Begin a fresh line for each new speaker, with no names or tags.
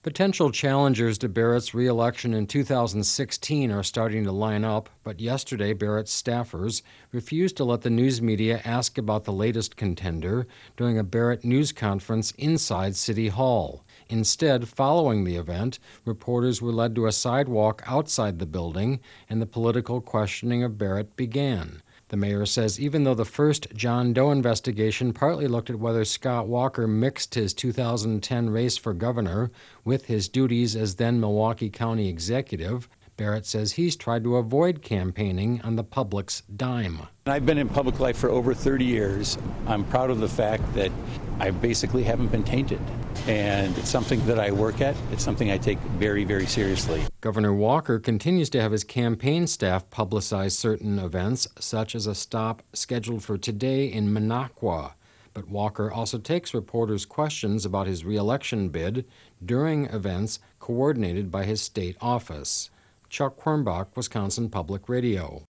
Potential challengers to Barrett's re-election in 2016 are starting to line up, but yesterday Barrett's staffers refused to let the news media ask about the latest contender during a Barrett news conference inside City Hall. Instead, following the event, reporters were led to a sidewalk outside the building, and the political questioning of Barrett began. The mayor says even though the first John Doe investigation partly looked at whether Scott Walker mixed his 2010 race for governor with his duties as then Milwaukee County executive, Barrett says he's tried to avoid campaigning on the public's dime.
I've been in public life for over 30 years. I'm proud of the fact that I basically haven't been tainted. And it's something that I work at. It's something I take very, very seriously.
Governor Walker continues to have his campaign staff publicize certain events, such as a stop scheduled for today in Minocqua. But Walker also takes reporters' questions about his re-election bid during events coordinated by his state office. Chuck Quirmbach, Wisconsin Public Radio.